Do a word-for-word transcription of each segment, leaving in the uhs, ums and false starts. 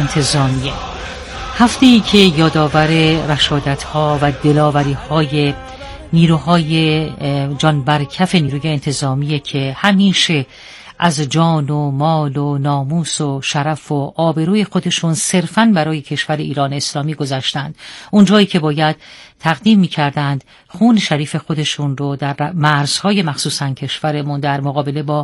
انتظامیه. هفته‌ای که یادآور رشادت‌ها و دلاوری‌های نیروهای جان برکف نیروی انتظامیه که همیشه از جان و مال و ناموس و شرف و آبروی خودشون صرفاً برای کشور ایران اسلامی گذاشتند. اونجایی که باید تقدیم می‌کردند خون شریف خودشون رو در مرزهای مخصوصاً کشورمون در مقابله با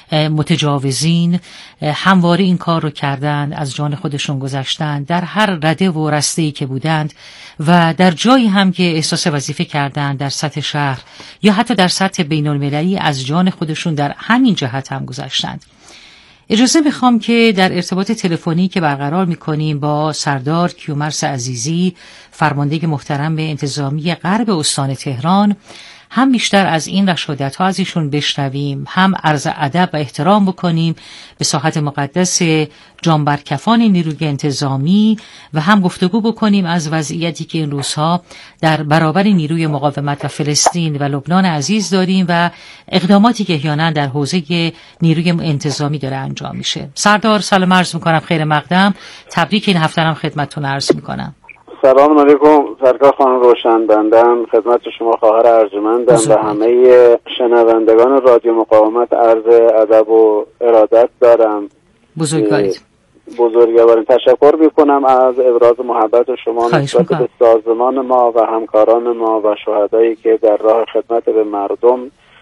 متجاوزین همواره این کار رو کردند، از جان خودشون گذاشتند در هر رده و رسته‌ای که بودند و در جایی هم که احساس وظیفه کردند در سطح شهر یا حتی در سطح بین‌المللی از جان خودشون در همین جهت هم گذاشتند. اجازه میخوام که در ارتباط تلفنی که برقرار میکنیم با سردار کیومرث عزیزی، فرمانده محترم به انتظامی غرب استان تهران، هم بیشتر از این رشادت‌ها از ایشون بشنویم، هم عرض ادب و احترام بکنیم به ساحت مقدس جانبرکفان نیروی انتظامی و هم گفتگو بکنیم از وضعیتی که این روزها در برابر نیروی مقاومت و فلسطین و لبنان عزیز داریم و اقداماتی که احیانا در حوزه نیروی انتظامی داره انجام میشه. سردار سلام عرض میکنم، خیر مقدم، تبریک این هفته هم خدمتتون عرض میکنم. سلام علیکم سرکار خانم روشنبندم، خدمت شما خواهر ارجمندم و همه شنوندگان رادیو مقاومت عرض ادب و ارادت دارم. بزرگوارید. بزرگوارید. تشکر میکنم از ابراز محبت شما نسبت به سازمان ما و همکاران ما و شهدایی که در راه خدمت به مردم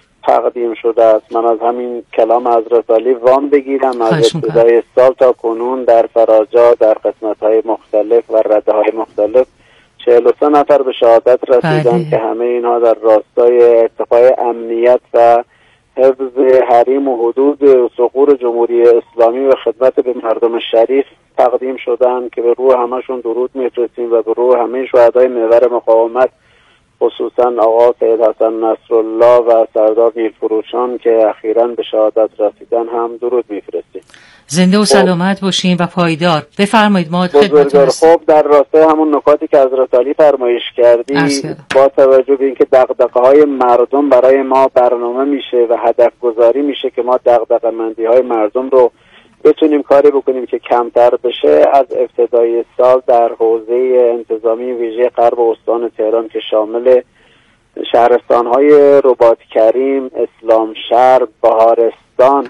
تقدیم شده است. من از همین کلام حضرت علی وام بگیرم از ابتدای سال تا کنون در فراجا در قسمت‌های مختلف و رده‌های مختلف چهل و سه نفر به شهادت رسیدند که همه اینها در راستای ارتقای امنیت و حفظ حریم و حدود و ثغور جمهوری اسلامی و خدمت به مردم شریف تقدیم شدند که به روح همشون درود می‌فرستیم و به روح همه شهدای محور مقاومت، خصوصا آقا سید حسن نصرالله و سردار نیلفروشان که اخیراً به شهادت رسیدن هم درود می‌فرستیم. زنده و سلامت باشین و پایدار. بفرمایید ما خدمتتون هستیم. خب در راستای همون نکاتی که حضرت علی فرمایش کردی، با توجه به اینکه دغدغه‌های مردم برای ما برنامه میشه و هدف گذاری میشه که ما دغدغه‌مندی‌های مردم رو بتونیم کاری بکنیم که کمتر بشه، از ابتدای سال در حوزه انتظامی ویژه غرب استان تهران که شامل شهرستان‌های رباط کریم، اسلام شهر، بهارستان،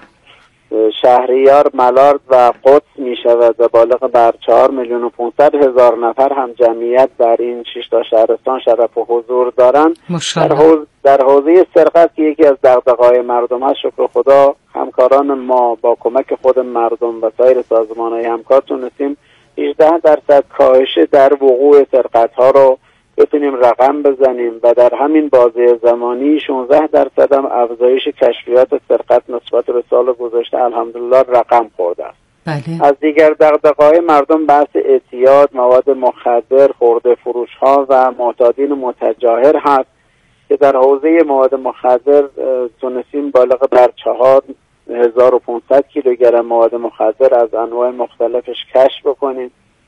شهریار، ملارد و قدس می شود و بالغ بر چهار میلیون و پانصد هزار نفر هم جمعیت در این شش تا شهرستان شرف و حضور دارند. در حوزه در حوزه سرقت که یکی از دغدغه‌های مردم است، شکر خدا همکاران ما با کمک خود مردم و سایر سازمان‌های همکار تونستیم هجده درصد کاهش در وقوع سرقت‌ها رو بتونیم رقم بزنیم و در همین بازه زمانی شانزده درصد هم افزایش کشفیات سرقت نسبت به سال گذشته الحمدلله رقم خورده است. بله. از دیگر دغدغه‌های مردم بحث اعتیاد، مواد مخدر، خرده فروش‌ها و معتادین متجاهر هست که در حوزه مواد مخدر تونستیم بالغ بر چهار هزار و پانصد کیلوگرم مواد مخدر از انواع مختلفش کشف بکنیم.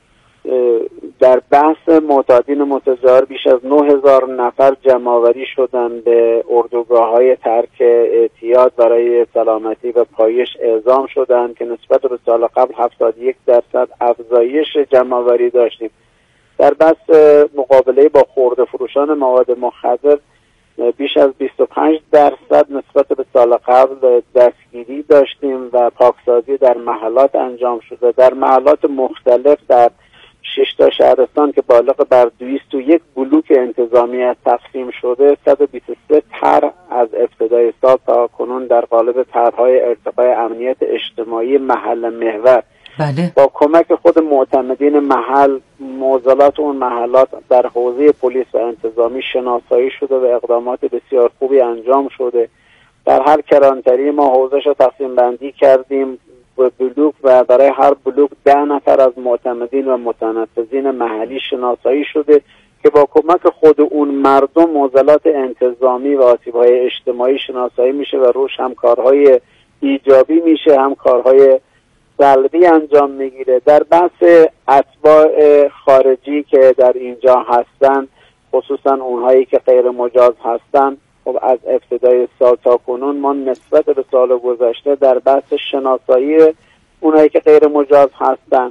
در بحث معتادین متجاهر بیش از نه هزار نفر جمع‌آوری شدن به اردوگاه‌های ترک اعتیاد برای سلامتی و پایش اعزام شدند که نسبت به سال قبل هفتاد و یک درصد افزایش جمع‌آوری داشتیم. در بحث مقابله با خرده فروشان مواد مخدر بیش از بیست و پنج درصد نسبت به سال قبل دستگیری داشتیم و پاکسازی در محلات انجام شده. در محلات مختلف در شش تا شهرستان که بالغ بر دویست و یک بلوک انتظامی تقسیم شده، صد و بیست و سه طرح از ابتدای سال تا کنون در قالب طرح‌های ارتقای امنیت اجتماعی محل محور بله. با کمک خود معتمدین محل، معضلات اون محلات در حوزه پلیس و انتظامی شناسایی شده و اقدامات بسیار خوبی انجام شده. در هر کلانتری ما حوزش رو تقسیم بندی کردیم به بلوک و برای هر بلوک ده نفر از معتمدین و متنفذین محلی شناسایی شده که با کمک خود اون مردم معضلات انتظامی و آسیب‌های اجتماعی شناسایی میشه و روش هم کارهای ایجابی میشه، هم کارهای سلبی انجام میگیره. در بحث اتباع خارجی که در اینجا هستن، خصوصا اونهایی که غیر مجاز هستن، خب از ابتدای سال تا کنون ما نسبت به سال گذشته در بحث شناسایی اونهایی که غیر مجاز هستن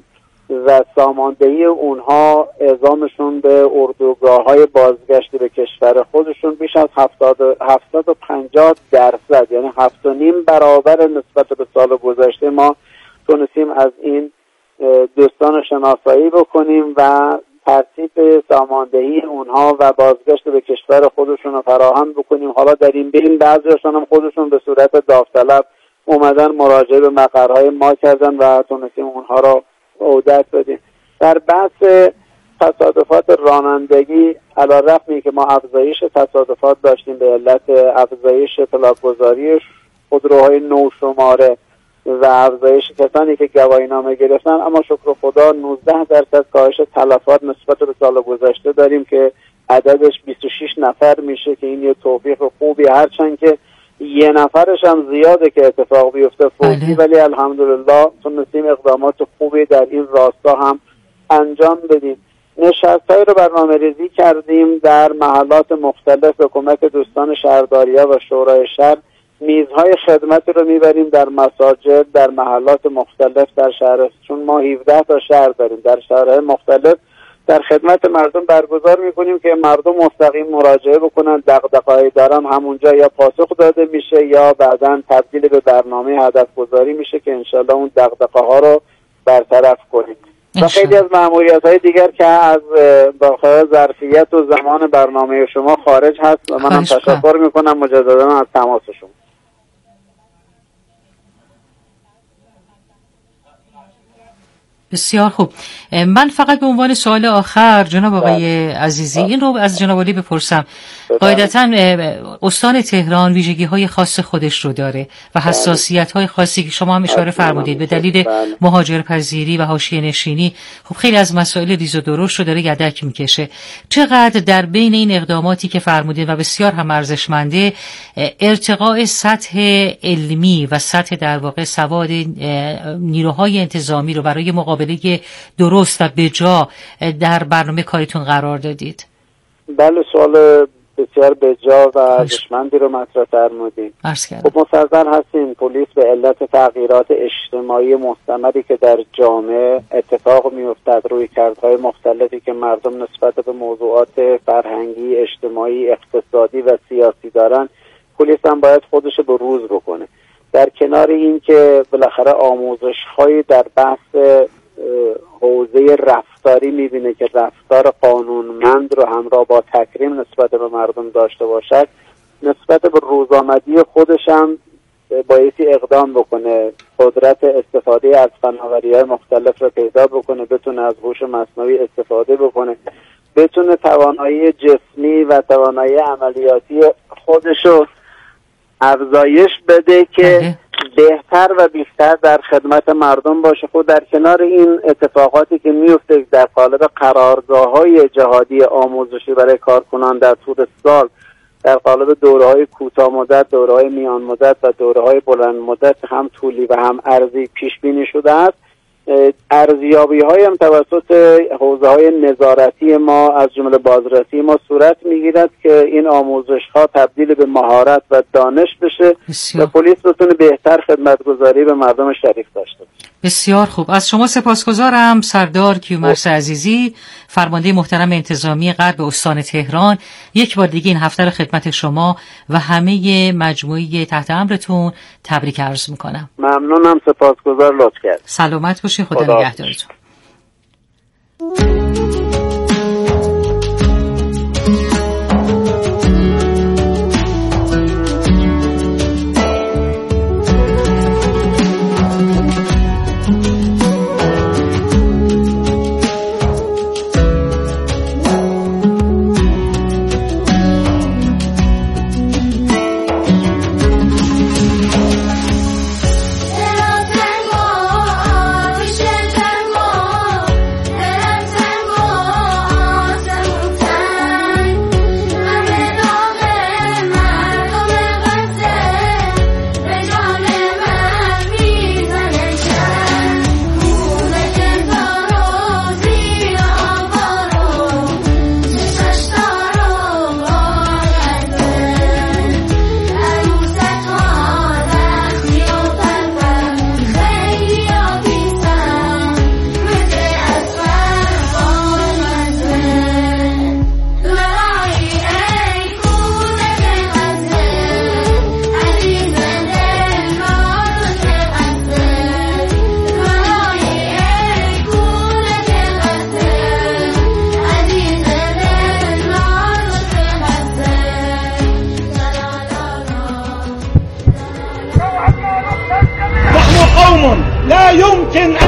و ساماندهی اونها اعزامشون به اردوگاه‌های بازگشت به کشور خودشون بیش از هفتصد و پنجاه درصد، یعنی هفت و نیم برابر نسبت به سال گذشته ما تونستیم از این دوستان شناسایی بکنیم و ترتیب ساماندهی اونها و بازگشت به کشور خودشون رو فراهم بکنیم. حالا در این بین بعضیشون هم خودشون به صورت داوطلب اومدن مراجعه به مقرهای ما کردن و تونستیم اونها رو عودت بدیم. در بحث تصادفات رانندگی علی رغم که ما افزایش تصادفات داشتیم به علت افزایش اطلاع‌گذاری خودروهای نو شماره و افزایش کسانی که گواهینامه گرفتن، اما شکر خدا نوزده درصد کاهش تلفات نسبت به سال گذشته داریم که عددش بیست و شش نفر میشه که این یه توفیق خوبی، هرچند که یه نفرش هم زیاده که اتفاق بیفته فوتی، ولی الحمدلله تونستیم اقدامات خوبی در این راستا هم انجام بدیم. نشست‌هایی رو برنامه ریزی کردیم در محلات مختلف به کمک دوستان شهرداری‌ها و شورای شهر. میزهای خدمتی رو میبریم در مساجد، در محلات مختلف در شهر، چون ما هفده تا شهر داریم، در شهرهای مختلف در خدمت مردم برگزار میکنیم که مردم مستقیم مراجعه بکنن، دغدغه‌ای دارن همونجا یا پاسخ داده میشه یا بعداً تبدیل به برنامه هدف گذاری میشه که انشالله اون دغدغه‌ها رو برطرف کنیم. و خیلی از مأموریت‌های دیگر که از واقع ظرفیت و زمان برنامه شما خارج هست و منم تشکر میکنم مجددا از تماس شما. بسیار خوب. من فقط به عنوان سوال آخر جناب آقای عزیزی این رو از جناب علی بپرسم. قاعدتاً استان تهران ویژگی‌های خاص خودش رو داره و حساسیت‌های خاصی که شما هم اشاره فرمودید به دلیل مهاجرپذیری و حاشیه‌نشینی. خب خیلی از مسائل ریز و درشت رو داره یدک میکشه. چقدر در بین این اقداماتی که فرمودید و بسیار هم ارزشمنده ارتقاء سطح علمی و سطح در واقع سواد نیروهای انتظامی رو برای مقابله درست و بجا در برنامه کاریتون قرار دادید؟ بله، سوال بسیار بجا و ارزشمندی رو مطرح فرمودید. خب مستحضر هستیم پلیس به علت تغییرات اجتماعی مستمری که در جامعه اتفاق میافتد، رویکردهای مختلفی که مردم نسبت به موضوعات فرهنگی، اجتماعی، اقتصادی و سیاسی دارن، پلیس هم باید خودش به روز بکنه. در کنار این که بالاخره آموزش‌هایی در بحث حوزه رفتاری میبینه که رفتار قانونمند رو همراه با تکریم نسبت به مردم داشته باشد، نسبت به روزآمدی خودش هم بایستی اقدام بکنه، قدرت استفاده از فناوری‌های مختلف رو پیدا بکنه، بتونه از هوش مصنوعی استفاده بکنه، بتونه توانایی جسمی و توانایی عملیاتی خودش رو افزایش بده که بهتر و بیشتر در خدمت مردم باشه. خود در کنار این اتفاقاتی که میفته در قالب قرارگاه‌های جهادی آموزشی برای کارکنان در طول سال، در قالب دوره‌های کوتاه مدت، دوره‌های میان مدت و دوره‌های بلند مدت هم طولی و هم عرضی پیش بینی شده است. ارزیابی‌های هم توسط حوزه‌های نظارتی ما از جمله بازرسی ما صورت می‌گیرد که این آموزش‌ها تبدیل به مهارت و دانش بشه و پلیس بتونه بهتر خدمتگزاری به مردم شریف داشته باشه. بسیار خوب. از شما سپاسگزارم سردار کیومرث عزیزی، فرمانده محترم انتظامی غرب استان تهران. یک بار دیگه این هفته رو خدمت شما و همه مجموعه تحت امرتون تبریک عرض میکنم. ممنونم، سپاسگزار، لطف کرد. سلامت باشی، خدا نگهدارتون.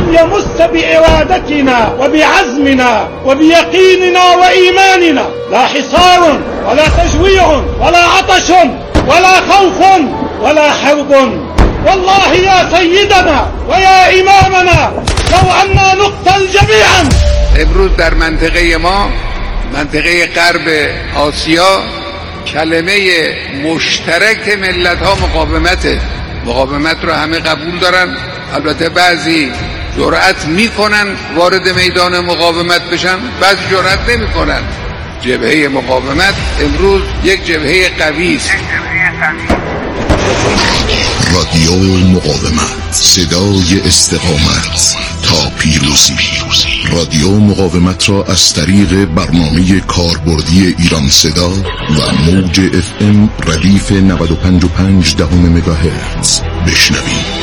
يمس بإرادتنا وبعزمنا وبيقيننا وإيماننا. لا حصار ولا تجويع ولا عطش ولا خوف ولا حرب. والله يا سيدنا ويا إمامنا لو أننا نقتل جميعا. امروز در منطقه ما، منطقه غرب آسیا، کلمه مشترک ملت ها مقاومته. مقاومت رو همه قبول دارن، البته بعضی جرأت میکنن وارد میدان مقاومت بشن، بعضی جرأت نمیکنن. جبهه مقاومت امروز یک جبهه قوی است. رادیو مقاومت، صدای استقامت تا پیروزی. رادیو مقاومت را از طریق برنامه کاربردی ایران صدا و موج اف ام ردیف نود و پنج و پنج دهم مگاهرتز بشنوید.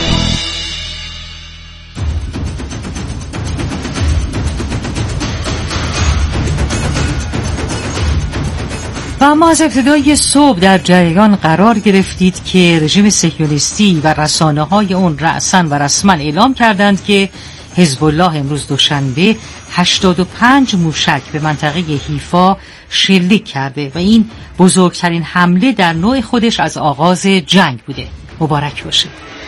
و اما از ابتدای صبح در جریان قرار گرفتید که رژیم صهیونیستی و رسانه‌های اون رأساً و رسما اعلام کردند که حزب الله امروز دوشنبه هشتاد و پنج موشک به منطقه حیفا شلیک کرده و این بزرگترین حمله در نوع خودش از آغاز جنگ بوده. مبارک باشه.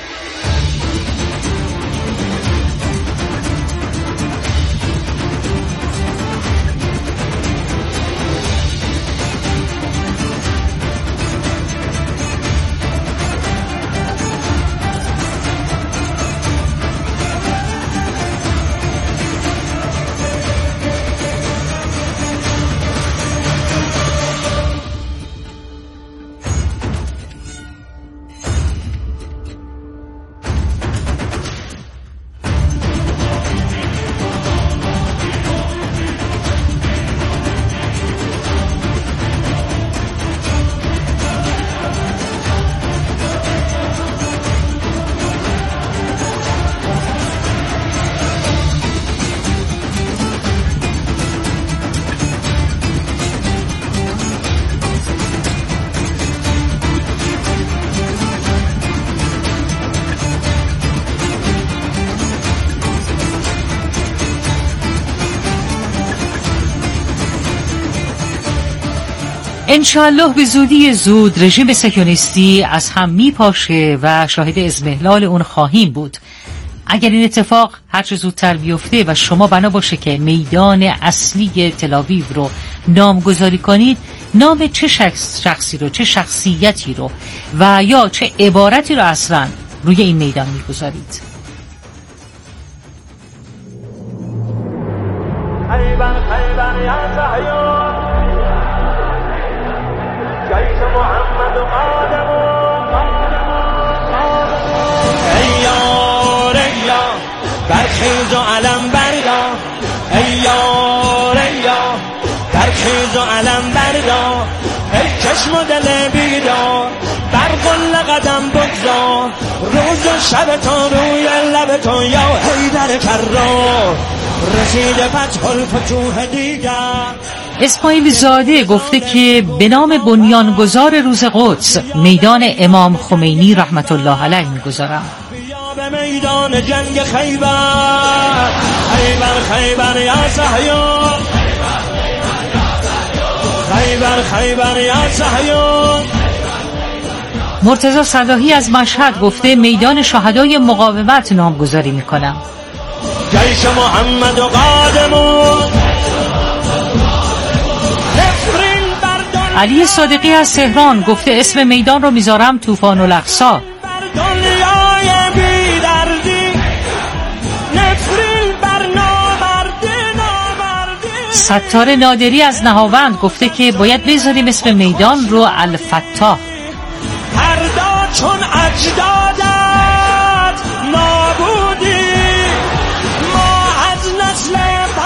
انشاءالله به زودی زود رژیم صهیونیستی از هم میپاشه و شاهد اضمحلال اون خواهیم بود. اگر این اتفاق هر چه زودتر بیفته و شما بنا باشه که میدان اصلی تل‌آویو رو نامگذاری کنید، نام چه شخص شخصی رو، چه شخصیتی رو و یا چه عبارتی رو اصلا روی این میدان میگذارید؟ خیبر خیبر یا صهیون جیش محمد و قادم ایار ایار برخیز و علم بردا ایار ایار برخیز و علم بردا ای چشم و دل بیدار بر قل قدم بگذار روز و شب تا روی لب تو یا حیدر کرار رسید فتح الفتوح دیگر. اسماعیل زاده گفته که به نام بنیانگذار روز قدس میدان امام خمینی رحمت الله علیه میگذارم. بیا به میدان جنگ خیبر خیبر خیبر یا صهیون خیبر خیبر یا صهیون. مرتضی صلاحی از مشهد گفته میدان شهدای مقاومت نامگذاری میکنم. جیش محمد و قادمون. علی صادقی از تهران گفته اسم میدان رو میذارم طوفان الاقصی. ستار نادری از نهاوند گفته که باید بذاریم اسم میدان رو الفتاح. هردا چون اجدادت نابودی ما از نسل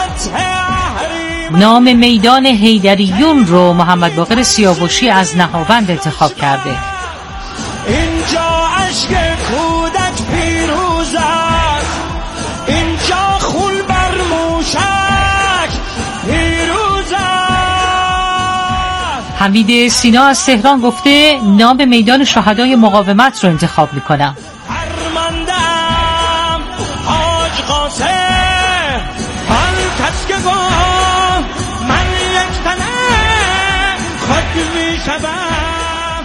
نام میدان حیدریون رو محمد باقر سیاوشی از نهاوند انتخاب کرده. اینجا عشق کودک پیروز است اینجا خون بر موشک پیروز است. حمید سینا از تهران گفته نام میدان شهدای مقاومت رو انتخاب میکنم. هرمندم حاج قاسم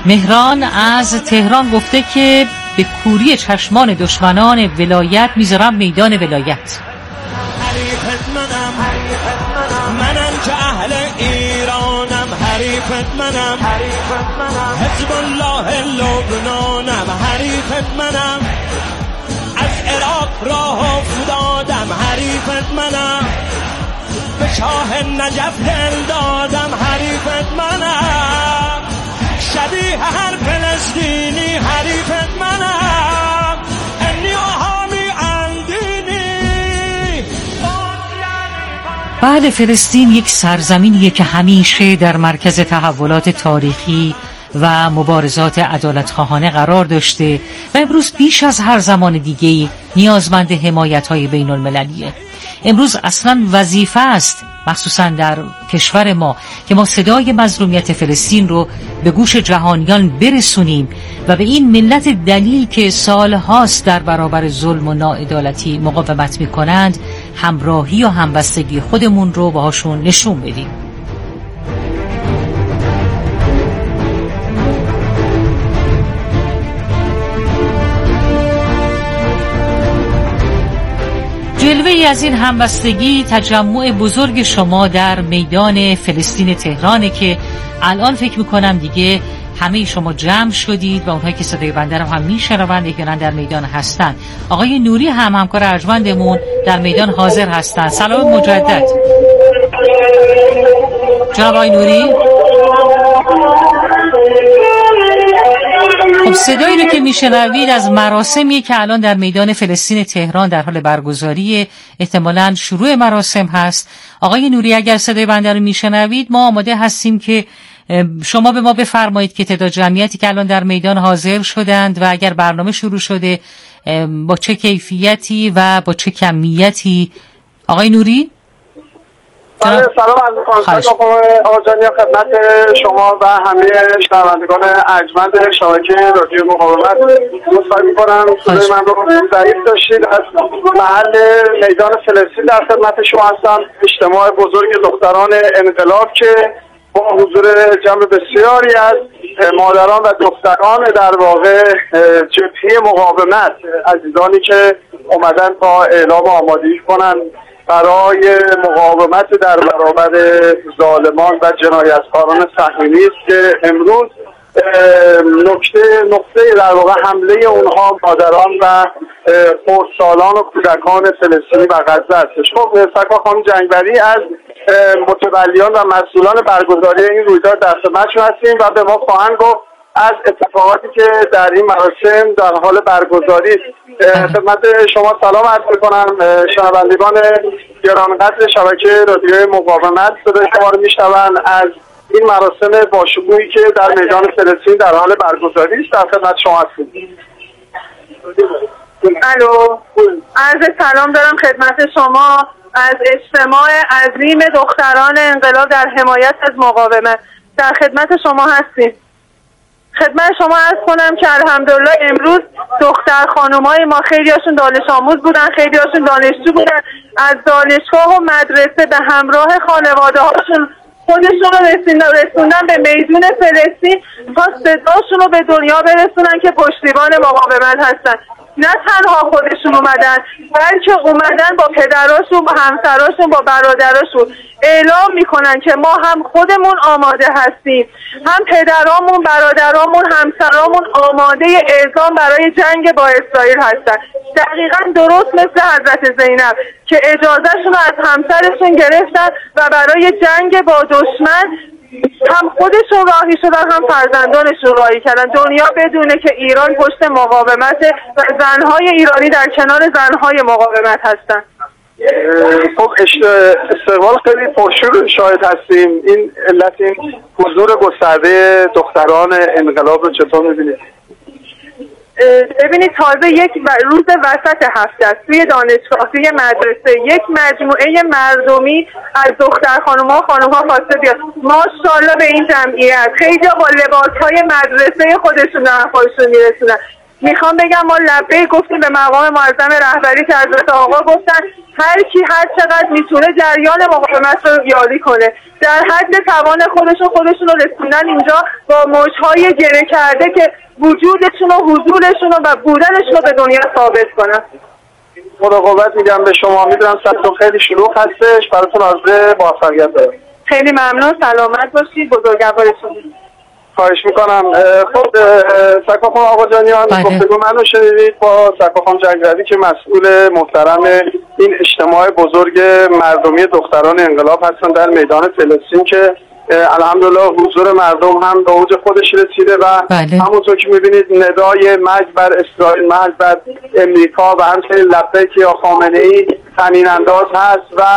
مهران از تهران گفته که به کوری چشمان دشمنان ولایت میذارم میدان ولایت. حریفت منم، منم که اهل ایرانم، حریفت منم، حزب الله لبنانم، حریفت منم، از عراق راه افتادم، حریفت منم، به شاه نجف دل دادم، حریفت منم، شبیه هر فلسطینی، حریفت منم، انی احامی اندینی. بله، فلسطین یک سرزمینیه که همیشه در مرکز تحولات تاریخی و مبارزات عدالتخواهانه قرار داشته و امروز بیش از هر زمان دیگه‌ای نیازمند حمایت‌های بین المللیه. امروز اصلا وظیفه است، مخصوصا در کشور ما، که ما صدای مظلومیت فلسطین رو به گوش جهانیان برسونیم و به این ملت دلیل که سالهاست در برابر ظلم و ناعدالتی مقاومت می‌کنند همراهی و همبستگی خودمون رو باهاشون نشون بدیم. جلوه ای از این همبستگی تجمع بزرگ شما در میدان فلسطین تهرانه که الان فکر میکنم دیگه همه شما جمع شدید و اونهایی که صدای بنده رو هم میشنوند احیانا در میدان هستند. آقای نوری هم همکار ارجمندمون در میدان حاضر هستند. سلام مجدد جناب آقای نوری. خب صدایی رو که میشنوید از مراسمی که الان در میدان فلسطین تهران در حال برگزاری، احتمالاً شروع مراسم هست. آقای نوری اگر صدای بنده رو میشنوید ما آماده هستیم که شما به ما بفرمایید که تعداد جمعیتی که الان در میدان حاضر شدند و اگر برنامه شروع شده با چه کیفیتی و با چه کمیتی. آقای نوری؟ سلام از میکنم آقای خدمت شما و همه شنوندگان ارجمند شبکه رادیو مقاومت. مصاحبه می‌کنم صدای من رو ضعیف داشتید. از محل میدان فلسطین در خدمت شما هستم. اجتماع بزرگ دختران انقلاب که با حضور جمع بسیاری از مادران و دختران در واقع جبهه مقاومت، عزیزانی که اومدن تا اعلام آمادگی کنن برای مقاومت در برابر ظالمان و جنایتکاران صهیونیست که امروز نقطه نقطه در واقع حمله اونها مادران و خردسالان و کودکان فلسطینی و غزه هستش. خب سرکار خانم جنگبری از متولیان و مسئولان برگزاری این رویداد در خدمتشون هستیم و به ما خواهند گفت از اتفاقاتی که در این مراسم در حال برگزاری است. خدمت شما سلام عرض می‌کنم. شنوندگان گرانقدر شبکه رادیوی مقاومت صدای شما رو میشنوند از این مراسم باشکوهی که در میدان فلسطین در حال برگزاری است. در خدمت شما هستیم. الو، عرض سلام دارم خدمت شما از اجتماع عظیم دختران انقلاب در حمایت از مقاومت. در خدمت شما هستیم. خدمت شما عرض کنم که الحمدلله امروز دختر خانومای ما خیلی هاشون دانش آموز بودن، خیلی هاشون دانشجو بودن، از دانشگاه و مدرسه به همراه خانواده هاشون خودشون رو رسوندن به میدون فلسطین تا صداشون رو به دنیا برسونن که پشتیبان مقاومت هستن. نه تنها خودشون اومدن بلکه اومدن با پدراشون، با همسراشون، با برادراشون اعلام میکنن که ما هم خودمون آماده هستیم، هم پدرامون، برادرامون، همسرامون آماده اعزام برای جنگ با اسرائیل هستن. دقیقا درست مثل حضرت زینب که اجازهشون رو از همسرشون گرفتن و برای جنگ با دشمن هم خودشون راهی شدن هم فرزندانشون راهی کردن. دنیا بدونه که ایران پشت مقاومت و زنهای ایرانی در کنار زنهای مقاومت هستن. خب استقبال خیلی پرشور شاهد هستیم. این علت این حضور گسترده دختران انقلاب رو چطور می‌بینید؟ ببینید تازه یک روز وسط هفته است، توی دانشگاه، توی مدرسه یک مجموعه مردمی از دختر خانوما و خانوما خواسته بیاد. ماشاءالله به این جمعیت خیلی با لباسهای مدرسه خودشون دارن خودشون میرسونن. میخوام بگم ما لبه گفتیم به مقام معظم رهبری که حضرت آقا گفتن هر کی هر چقدر میتونه جریان مقاومت رو یاری کنه، در حد توان خودشون خودشون رو رسوندن اینجا با موجهای گره کرده که وجودشون و حضورشون و بودنشون رو به دنیا ثابت کنن. مراقبت میگم به شما، میدونم سرتون خیلی شلوغ هستش، براتون آرزوی موفقیت دارم. خیلی ممنون، سلامت باشید، بزرگوارتون. خواهش میکنم. خب سرکار خانم آقا جانیان، گفتگو منو شنیدید با سرکار خانم جنگروی که مسئول محترم این اجتماع بزرگ مردمی دختران انقلاب هستن در میدان فلسطین که الحمدلله حضور مردم هم به اوج خودش رسیده و بله. همونطور که میبینید ندای مرگ بر اسرائیل، مرگ بر امریکا و همچنین لبیک یا خامنه ای طنین انداز هست و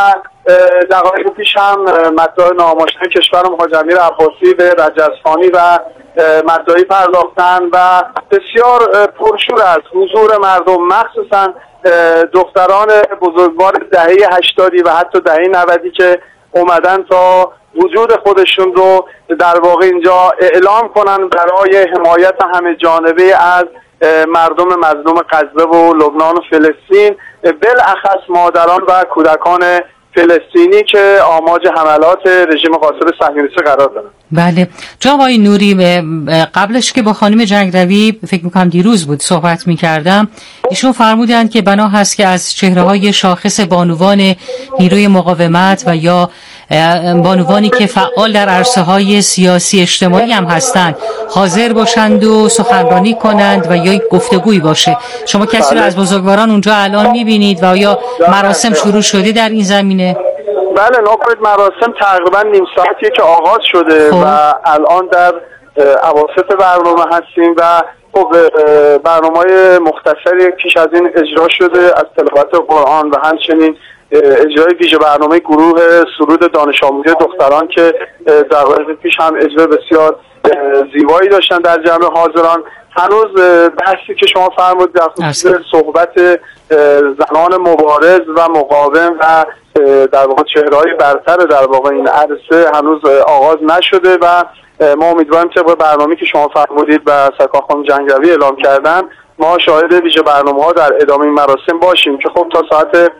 دقایق پیش هم مداح ناآشنای کشور مهاجر امیر عباسی به رجزخانی و مداحی پرداختن و بسیار پرشور از حضور مردم، مخصوصا دختران بزرگوار دهه هشتادی و حتی دهه نودی که اومدن تا وجود خودشون رو در واقع اینجا اعلام کنن برای حمایت همه جانبه از مردم مظلوم غزه و لبنان و فلسطین، بالاخص مادران و کودکان فلسطینی که آماج حملات رژیم غاصب صهیونیستی قرار دارن. بله جناب آقای نوری، قبلش که با خانم جنگروی فکر میکنم دیروز بود صحبت میکردم، ایشون فرمودند که بنا هست که از چهره‌های شاخص بانوان نیروی مقاومت و یا بانوانی که فعال در عرصه‌های سیاسی اجتماعی هم هستند حاضر باشند و سخنرانی کنند و یا گفتگویی باشه. شما کسی رو از بزرگواران اونجا الان میبینید و آیا مراسم شروع شده در این زمینه؟ بله ناپید مراسم تقریبا نیم ساعتیه که آغاز شده خوب. و الان در اواسط برنامه هستیم و خب برنامه‌های مختصری پیش از این اجرا شده از تلاوت قرآن و همچنین اجرای ویژه برنامه گروه سرود دانش آموزی دختران که در واقع پیش هم اجرای بسیار زیبایی داشتن در جمع حاضران. هنوز بحثی که شما فرمودید در خصوص صحبت زنان مبارز و مقاوم و در واقع چهره‌های برتر در واقع این عرصه هنوز آغاز نشده و ما امیدواریم طبق برنامه‌ای که شما فرمودید و سرکار خانم جنگروی اعلام کردن ما شاهد ویژه برنامه‌ها در ادامه این مراسم باشیم که خب تا ساعت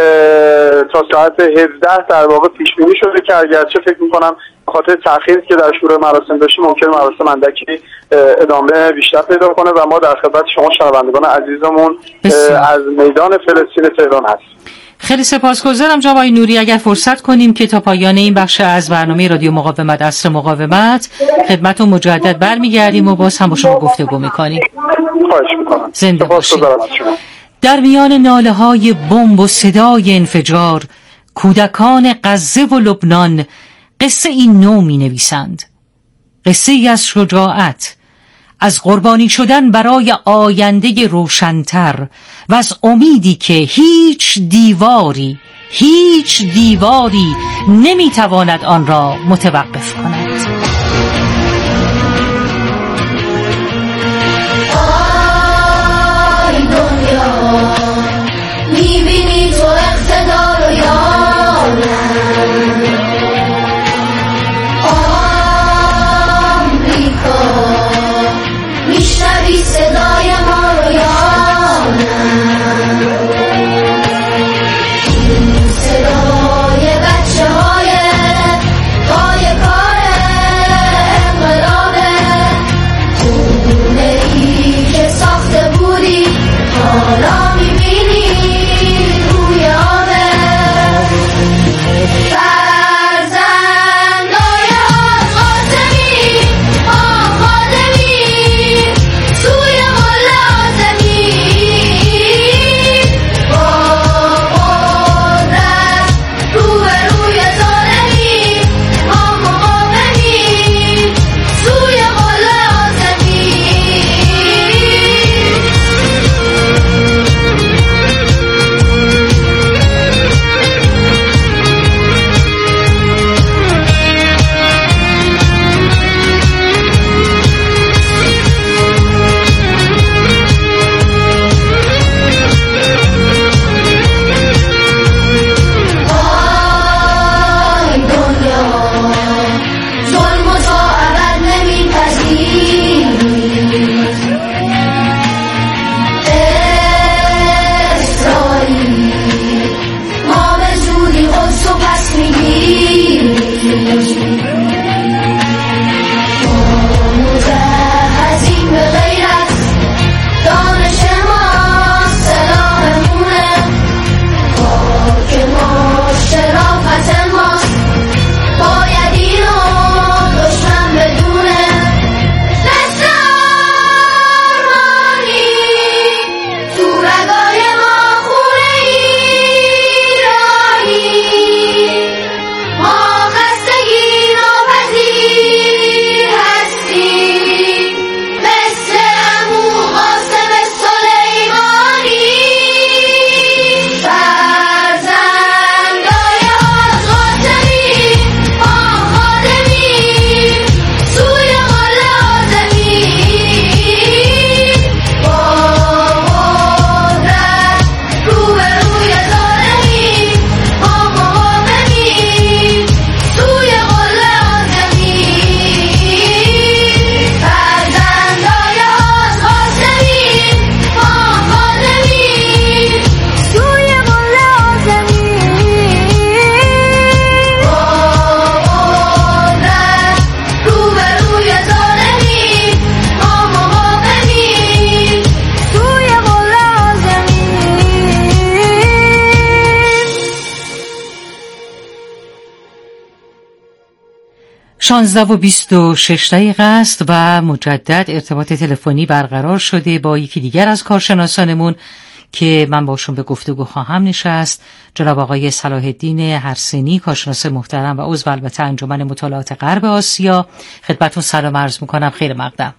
تا ساعت هفده در واقع پیش بینی شده که اگرچه فکر می‌کنم به خاطر تأخیری که در شروع مراسم داشتیم ممکن مراسم اندکی ادامه بیشتر پیدا کنه و ما در خدمت شما شنوندگان عزیزمون از میدان فلسطین تهران هستیم. خیلی سپاسگزارم جناب آقای نوری. اگر فرصت کنیم که تا پایان این بخش از برنامه رادیو مقاومت عصر مقاومت خدمتتون مجدد برمیگردیم و باز هم با شما گفتگو می‌کنیم. خواهش می‌کنم. زنده باشید. در میان ناله‌های بمب و صدای انفجار کودکان غزه و لبنان قصه این نو می‌نویسند. قصه ای از شجاعت، از قربانی شدن برای آینده روشن‌تر و از امیدی که هیچ دیواری هیچ دیواری نمی‌تواند آن را متوقف کند. میبینی تو اقتدار و یارم آمریکا، میشنوی صدای ما رو یارم، این صدای بچه های پای کاره شانزده و بیست و شش دقیقه است و مجدد ارتباط تلفنی برقرار شده با یکی دیگر از کارشناسانمون که من باشون به گفتگو خواهم نشست. جناب آقای صلاح الدین هرسنی، کارشناس محترم و عضو البته انجمن مطالعات غرب آسیا. خدمتتون سلام عرض میکنم. خیر مقدم.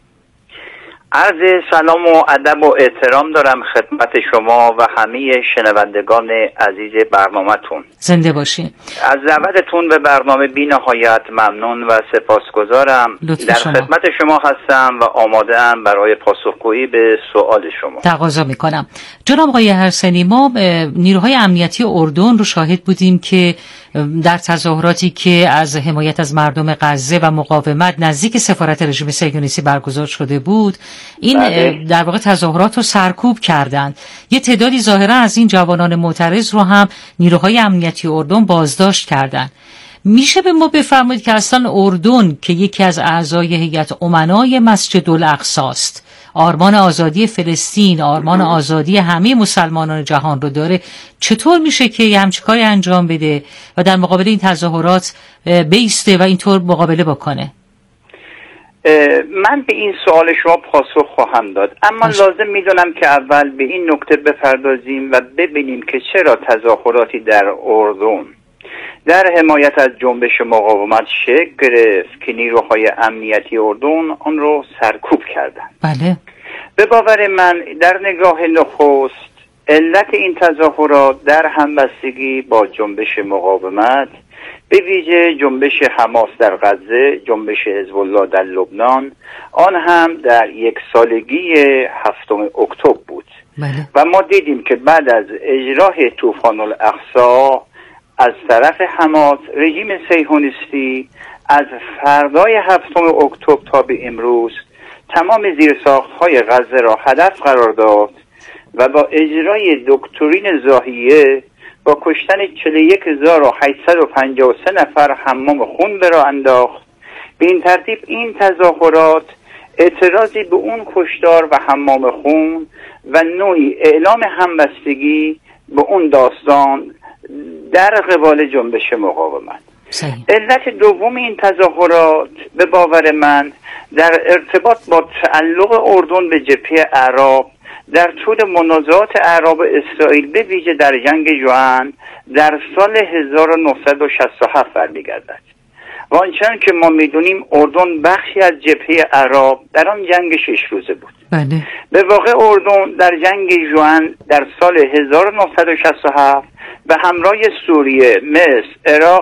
عرض سلام و ادب و احترام دارم خدمت شما و همه شنوندگان عزیز برنامه‌تون. زنده باشین. از دعوتتون به برنامه بی نهایت ممنون و سپاسگزارم. در شما. خدمت شما هستم و آماده‌ام برای پاسخگویی به سوال شما. تقاضا میکنم. جناب آقای هرسنی، ما نیروهای امنیتی اردن رو شاهد بودیم که در تظاهراتی که از حمایت از مردم غزه و مقاومت نزدیک سفارت رژیم صهیونیستی برگزار شده بود، این بله. در واقع تظاهرات رو سرکوب کردند. یه تعدادی ظاهرا از این جوانان معترض رو هم نیروهای امنیتی اردن بازداشت کردند. میشه به ما بفرمایید که اصلا اردن که یکی از اعضای هیئت امنای مسجد الاقصی است، آرمان آزادی فلسطین، آرمان آزادی همه مسلمانان جهان رو داره، چطور میشه که یه همچین کاری انجام بده و در مقابل این تظاهرات بیسته و اینطور مقابله بکنه؟ من به این سوال شما پاسخ خواهم داد، اما باش. لازم میدونم که اول به این نکته بپردازیم و ببینیم که چرا تظاهراتی در اردن در حمایت از جنبش مقاومت شکل گرفت که نیروهای امنیتی اردن آن رو سرکوب کردند. بله. به باور من در نگاه نخست علت این تظاهرات در همبستگی با جنبش مقاومت، به ویژه جنبش حماس در غزه، جنبش حزب الله در لبنان، آن هم در یک سالگی هفتم اکتبر بود. بله. و ما دیدیم که بعد از اجرای طوفان الاقصی از طرف حماس، رژیم صهیونیستی از فردای هفتم اکتبر تا به امروز تمام زیرساخت‌های غزه را هدف قرار داد و با اجرای دکترین زاهیه با کشتن چهل و یک هزار و هشتصد و پنجاه و سه نفر حمام خون به راه انداخت. به این ترتیب این تظاهرات اعتراضی به اون کشتار و حمام خون و نوعی اعلام همبستگی به اون داستان در قبال جنبش مقاومت. صحیح. علت دوم این تظاهرات به باور من در ارتباط با تعلق اردن به جبهه اعراب در طول منازعات اعراب اسرائیل، به ویژه در جنگ جوان در سال هزار و نهصد و شصت و هفت برمیگردد. و آنچنان که ما میدونیم اردن بخشی از جبهه اعراب در آن جنگ شش روزه بود. بله. به واقع اردن در جنگ جوان در سال هزار و نهصد و شصت و هفت به همراه سوریه، مصر، عراق